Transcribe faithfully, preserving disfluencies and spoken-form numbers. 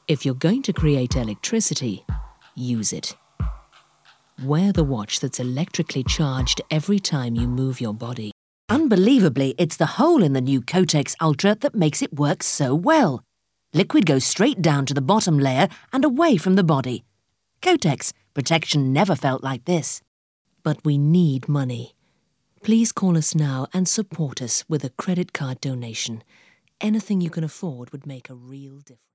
If you're going to create electricity, use it. Wear the watch that's electrically charged every time you move your body. Unbelievably, it's the hole in the new Kotex Ultra that makes it work so well. Liquid goes straight down to the bottom layer and away from the body. Kotex, protection never felt like this. But we need money. Please call us now and support us with a credit card donation. Anything you can afford would make a real difference.